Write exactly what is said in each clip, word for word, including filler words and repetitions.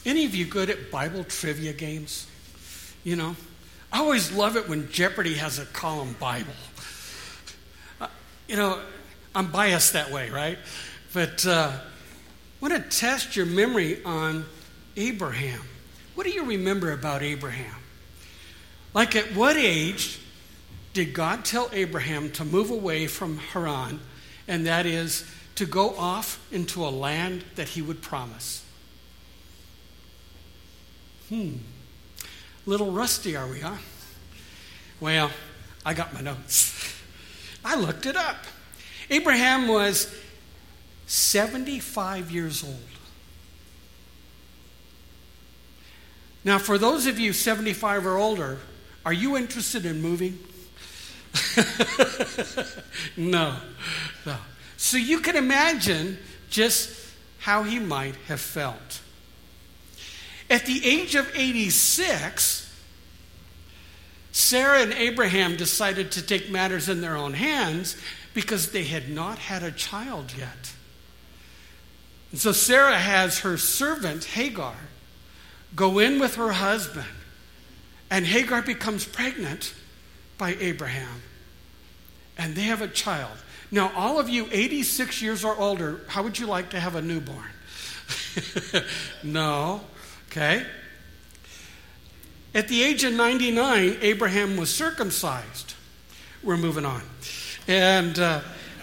Any of you good at Bible trivia games? You know, I always love it when Jeopardy has a column Bible. Uh, you know, I'm biased that way, right? But uh, I want to test your memory on Abraham. What do you remember about Abraham? Like, at what age did God tell Abraham to move away from Haran, and that is to go off into a land that he would promise? Hmm. Little rusty, are we, huh? Well, I got my notes. I looked it up. Abraham was seventy-five years old. Now, for those of you seventy-five or older, are you interested in moving? no, no. So you can imagine just how he might have felt. At the age of eighty-six, Sarah and Abraham decided to take matters in their own hands because they had not had a child yet. And so Sarah has her servant, Hagar, go in with her husband, and Hagar becomes pregnant by Abraham, and they have a child. Now, all of you eighty-six years or older, how would you like to have a newborn? No, okay. At the age of ninety-nine, Abraham was circumcised. We're moving on. And uh,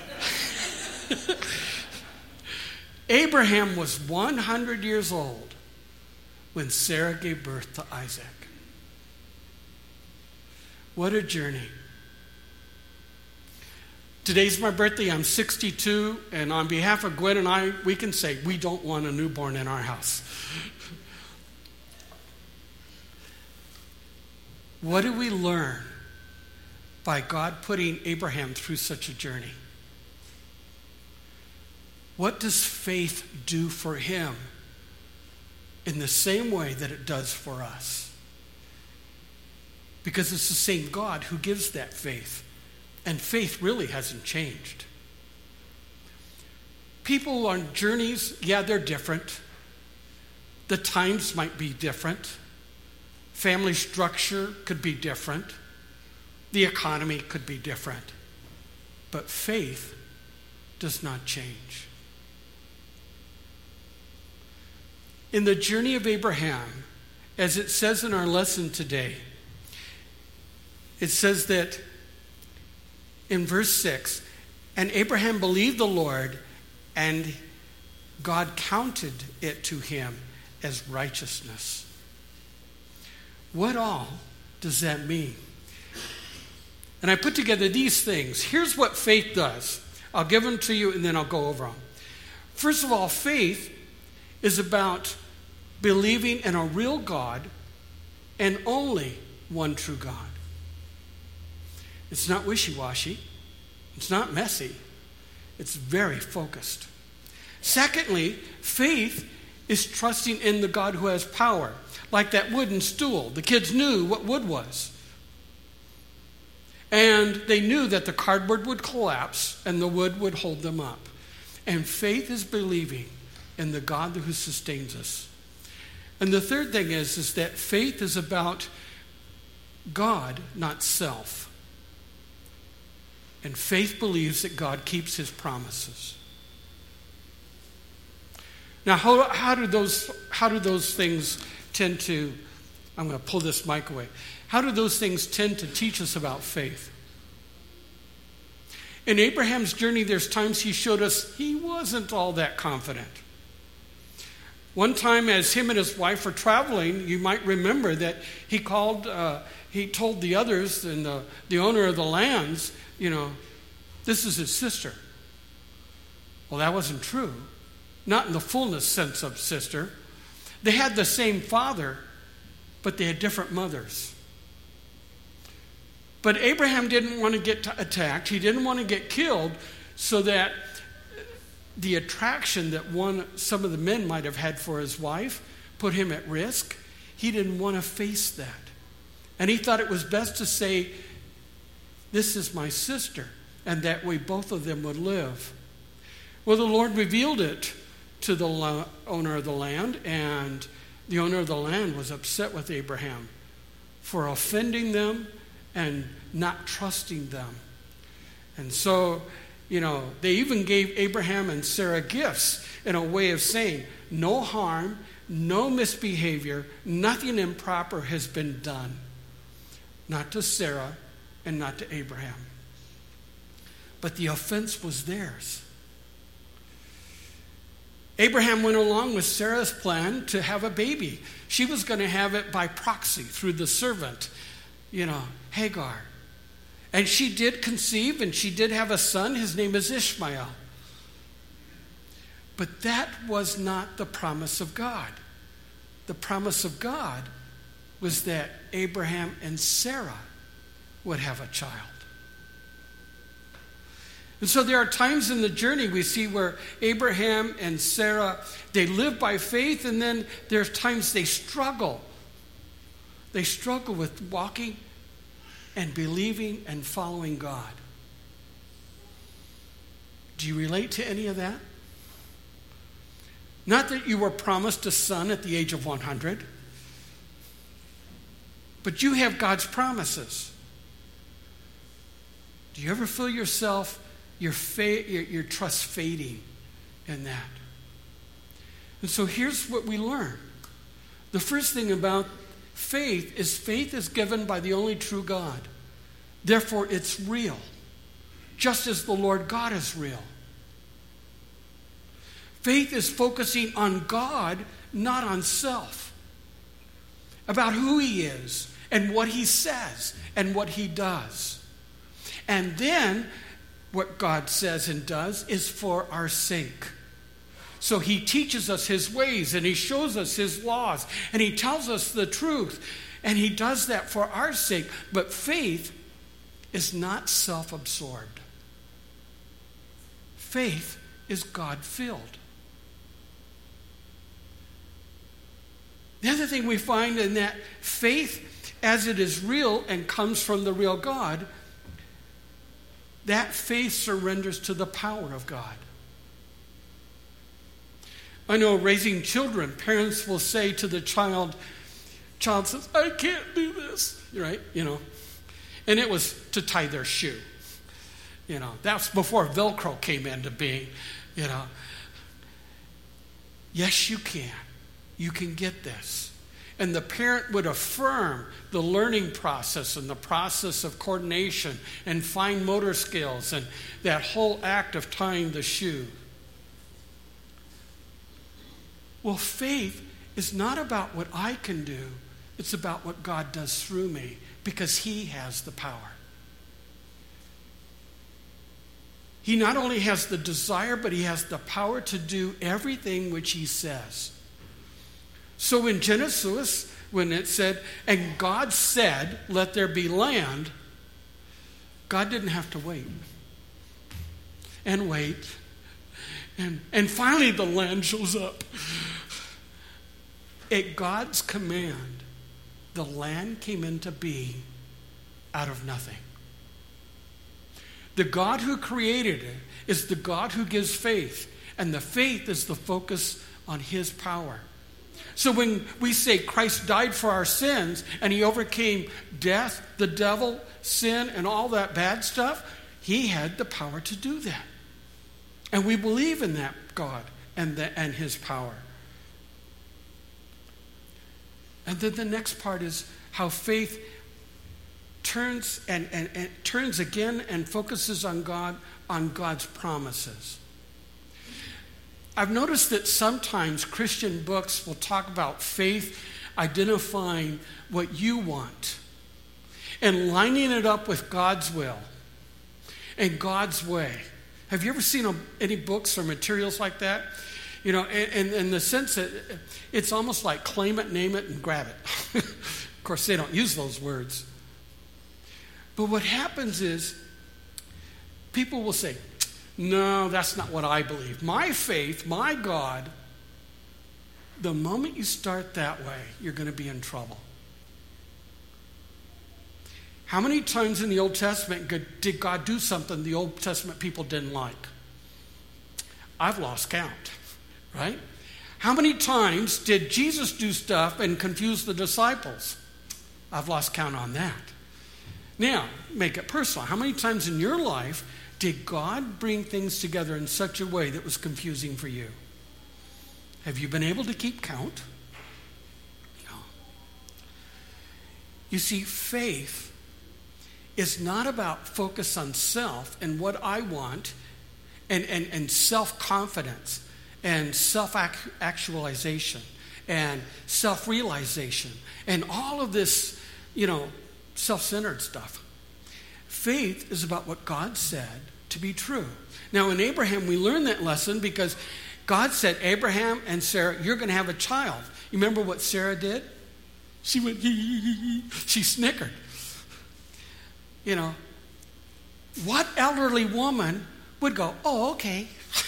Abraham was one hundred years old when Sarah gave birth to Isaac. What a journey. Today's my birthday. I'm sixty-two, and on behalf of Gwen and I, we can say we don't want a newborn in our house. What do we learn by God putting Abraham through such a journey? What does faith do for him in the same way that it does for us? Because it's the same God who gives that faith. And faith really hasn't changed. People on journeys, yeah, they're different. The times might be different. Family structure could be different. The economy could be different. But faith does not change. In the journey of Abraham, as it says in our lesson today, it says that in verse six, and Abraham believed the Lord, and God counted it to him as righteousness. What all does that mean? And I put together these things. Here's what faith does. I'll give them to you and then I'll go over them. First of all, faith is about believing in a real God and only one true God. It's not wishy-washy. It's not messy. It's very focused. Secondly, faith is trusting in the God who has power. Like that wooden stool. The kids knew what wood was. And they knew that the cardboard would collapse and the wood would hold them up. And faith is believing in the God who sustains us. And the third thing is, is that faith is about God, not self. And faith believes that God keeps his promises. Now, how, how do those how do those things tend to, I'm going to pull this mic away. How do those things tend to teach us about faith? In Abraham's journey, there's times he showed us he wasn't all that confident. One time, as him and his wife were traveling, you might remember that he called, uh, he told the others and the, the owner of the lands, you know, this is his sister. Well, that wasn't true. Not in the fullness sense of sister. They had the same father, but they had different mothers. But Abraham didn't want to get attacked. He didn't want to get killed, so that the attraction that one, some of the men might have had for his wife put him at risk. He didn't want to face that. And he thought it was best to say, this is my sister, and that way both of them would live. Well, the Lord revealed it to the owner of the land, and the owner of the land was upset with Abraham for offending them and not trusting them. And so, you know, they even gave Abraham and Sarah gifts in a way of saying, no harm, no misbehavior, nothing improper has been done. Not to Sarah and not to Abraham. But the offense was theirs. Abraham went along with Sarah's plan to have a baby. She was going to have it by proxy through the servant, you know, Hagar. And she did conceive and she did have a son. His name is Ishmael. But that was not the promise of God. The promise of God was that Abraham and Sarah would have a child. And so there are times in the journey we see where Abraham and Sarah, they live by faith, and then there's times they struggle. They struggle with walking and believing and following God. Do you relate to any of that? Not that you were promised a son at the age of one hundred, but you have God's promises. Do you ever feel yourself, your, fa- your, your trust fading in that? And so here's what we learn. The first thing about faith is faith is given by the only true God. Therefore, it's real, just as the Lord God is real. Faith is focusing on God, not on self. About who he is and what he says and what he does. And then what God says and does is for our sake. So he teaches us his ways and he shows us his laws and he tells us the truth. And he does that for our sake. But faith is not self-absorbed. Faith is God-filled. The other thing we find in that faith, as it is real and comes from the real God, that faith surrenders to the power of God. I know raising children, parents will say to the child, child says, I can't do this, right? You know, and it was to tie their shoe. You know, that's before Velcro came into being, you know. Yes, you can. You can get this. And the parent would affirm the learning process and the process of coordination and fine motor skills and that whole act of tying the shoe. Well, faith is not about what I can do. It's about what God does through me because he has the power. He not only has the desire, but he has the power to do everything which he says. So in Genesis, when it said, and God said, let there be land, God didn't have to wait. And wait. And, and finally the land shows up. At God's command, the land came into being out of nothing. The God who created it is the God who gives faith, and the faith is the focus on his power. So when we say Christ died for our sins and he overcame death, the devil, sin, and all that bad stuff, he had the power to do that. And we believe in that God and, the, and his power. And then the next part is how faith turns and, and, and turns again and focuses on God, on God's promises. I've noticed that sometimes Christian books will talk about faith identifying what you want and lining it up with God's will and God's way. Have you ever seen a, any books or materials like that? You know, in, in the sense that it's almost like claim it, name it, and grab it. Of course, they don't use those words. But what happens is people will say, no, that's not what I believe. My faith, my God, the moment you start that way, you're going to be in trouble. How many times in the Old Testament did God do something the Old Testament people didn't like? I've lost count, right? How many times did Jesus do stuff and confuse the disciples? I've lost count on that. Now, make it personal. How many times in your life did God bring things together in such a way that was confusing for you? Have you been able to keep count? No. You see, faith is not about focus on self and what I want and, and, and self-confidence and self-actualization and self-realization and all of this, you know, self-centered stuff. Faith is about what God said to be true. Now, in Abraham, we learn that lesson because God said, Abraham and Sarah, you're going to have a child. You remember what Sarah did? She went, she snickered. You know, what elderly woman would go, oh, okay.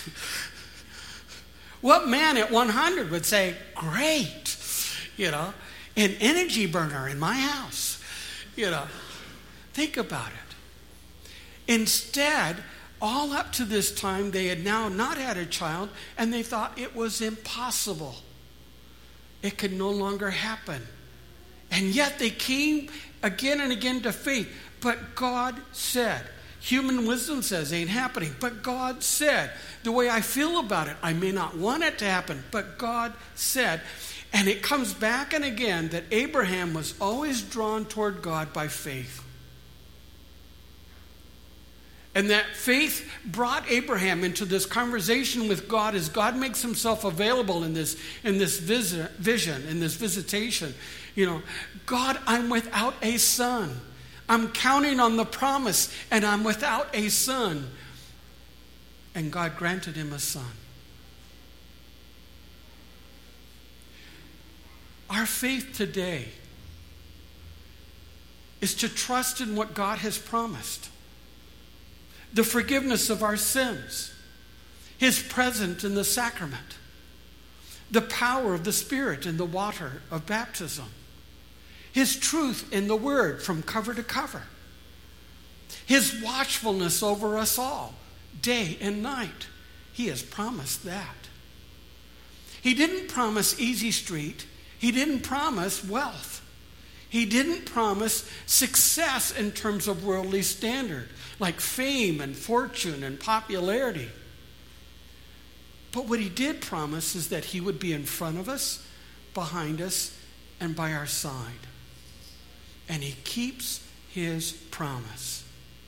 What man at one hundred would say, great, you know, an energy burner in my house, you know. Think about it. Instead, all up to this time, they had now not had a child, and they thought it was impossible. It could no longer happen. And yet they came again and again to faith. But God said, human wisdom says ain't happening, but God said. The way I feel about it, I may not want it to happen, but God said. And it comes back and again that Abraham was always drawn toward God by faith. And that faith brought Abraham into this conversation with God as God makes himself available in this, in this visit, vision, in this visitation. You know, God, I'm without a son. I'm counting on the promise, and I'm without a son. And God granted him a son. Our faith today is to trust in what God has promised. The forgiveness of our sins, his presence in the sacrament, the power of the Spirit in the water of baptism, his truth in the word from cover to cover, his watchfulness over us all, day and night. He has promised that. He didn't promise easy street. He didn't promise wealth. He didn't promise success in terms of worldly standard, like fame and fortune and popularity. But what he did promise is that he would be in front of us, behind us, and by our side. And he keeps his promise.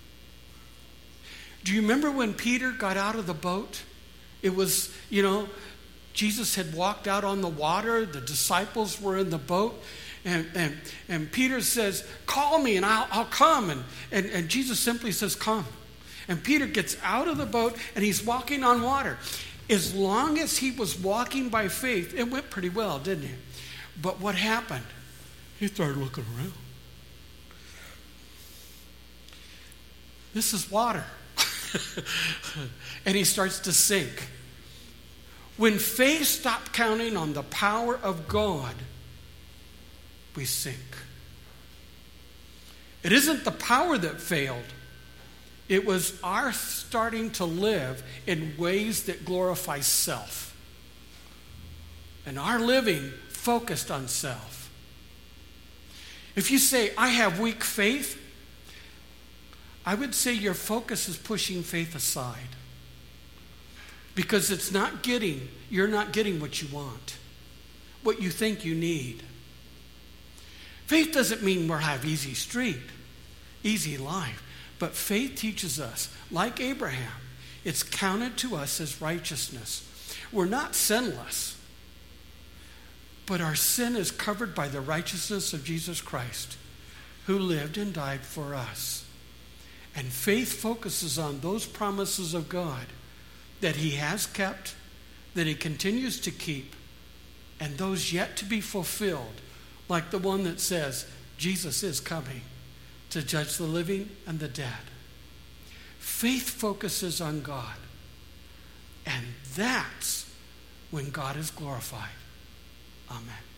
Do you remember when Peter got out of the boat? It was, you know, Jesus had walked out on the water. The disciples were in the boat. And, and, and Peter says, call me and I'll, I'll come. And, and, and Jesus simply says, come. And Peter gets out of the boat and he's walking on water. As long as he was walking by faith, it went pretty well, didn't it? But what happened? He started looking around. This is water. And he starts to sink. When faith stopped counting on the power of God, we sink. It isn't the power that failed. It was our starting to live in ways that glorify self. And our living focused on self. If you say, I have weak faith, I would say your focus is pushing faith aside. Because it's not getting, you're not getting what you want, what you think you need. Faith doesn't mean we'll have easy street, easy life. But faith teaches us, like Abraham, it's counted to us as righteousness. We're not sinless, but our sin is covered by the righteousness of Jesus Christ, who lived and died for us. And faith focuses on those promises of God that he has kept, that he continues to keep, and those yet to be fulfilled, like the one that says, Jesus is coming to judge the living and the dead. Faith focuses on God, and that's when God is glorified. Amen.